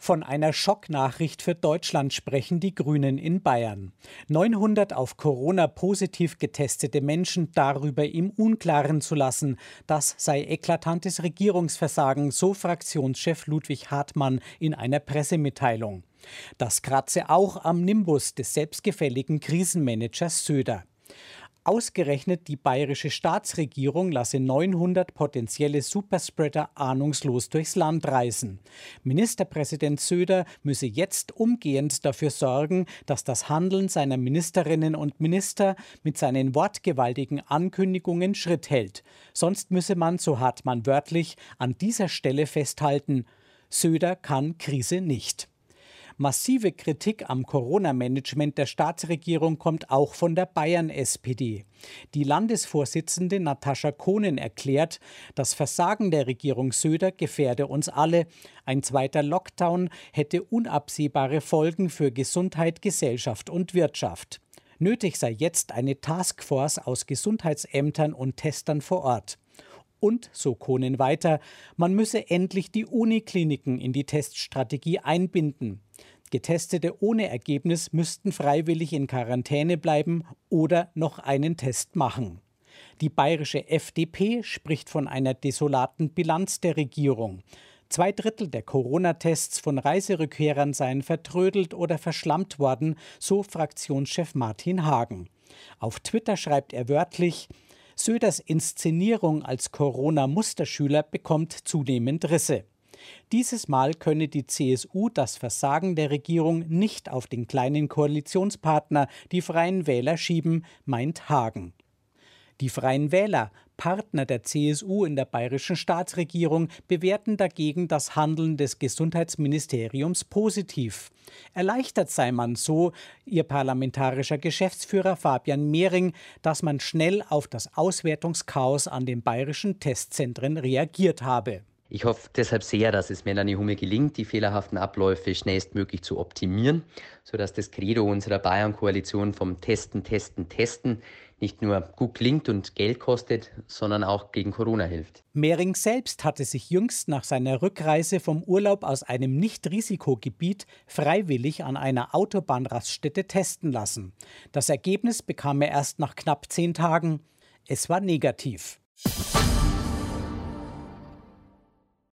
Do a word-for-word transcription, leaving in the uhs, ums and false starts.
Von einer Schocknachricht für Deutschland sprechen die Grünen in Bayern. neunhundert auf Corona positiv getestete Menschen darüber im Unklaren zu lassen, das sei eklatantes Regierungsversagen, so Fraktionschef Ludwig Hartmann in einer Pressemitteilung. Das kratze auch am Nimbus des selbstgefälligen Krisenmanagers Söder. Ausgerechnet die bayerische Staatsregierung lasse neunhundert potenzielle Superspreader ahnungslos durchs Land reisen. Ministerpräsident Söder müsse jetzt umgehend dafür sorgen, dass das Handeln seiner Ministerinnen und Minister mit seinen wortgewaltigen Ankündigungen Schritt hält. Sonst müsse man, so Hartmann wörtlich, an dieser Stelle festhalten: Söder kann Krise nicht. Massive Kritik am Corona-Management der Staatsregierung kommt auch von der Bayern-S P D. Die Landesvorsitzende Natascha Kohnen erklärt, das Versagen der Regierung Söder gefährde uns alle. Ein zweiter Lockdown hätte unabsehbare Folgen für Gesundheit, Gesellschaft und Wirtschaft. Nötig sei jetzt eine Taskforce aus Gesundheitsämtern und Testern vor Ort. Und, so Kohnen weiter, man müsse endlich die Unikliniken in die Teststrategie einbinden. Getestete ohne Ergebnis müssten freiwillig in Quarantäne bleiben oder noch einen Test machen. Die bayerische F D P spricht von einer desolaten Bilanz der Regierung. Zwei Drittel der Corona-Tests von Reiserückkehrern seien vertrödelt oder verschlammt worden, so Fraktionschef Martin Hagen. Auf Twitter schreibt er wörtlich: Söders Inszenierung als Corona-Musterschüler bekommt zunehmend Risse. Dieses Mal könne die C S U das Versagen der Regierung nicht auf den kleinen Koalitionspartner, die Freien Wähler, schieben, meint Hagen. Die Freien Wähler, Partner der C S U in der bayerischen Staatsregierung, bewerten dagegen das Handeln des Gesundheitsministeriums positiv. Erleichtert sei man, so ihr parlamentarischer Geschäftsführer Fabian Mehring, dass man schnell auf das Auswertungschaos an den bayerischen Testzentren reagiert habe. Ich hoffe deshalb sehr, dass es Melanie Hummel gelingt, die fehlerhaften Abläufe schnellstmöglich zu optimieren, sodass das Credo unserer Bayern-Koalition vom Testen, Testen, Testen nicht nur gut klingt und Geld kostet, sondern auch gegen Corona hilft. Mehring selbst hatte sich jüngst nach seiner Rückreise vom Urlaub aus einem Nicht-Risikogebiet freiwillig an einer Autobahnraststätte testen lassen. Das Ergebnis bekam er erst nach knapp zehn Tagen. Es war negativ.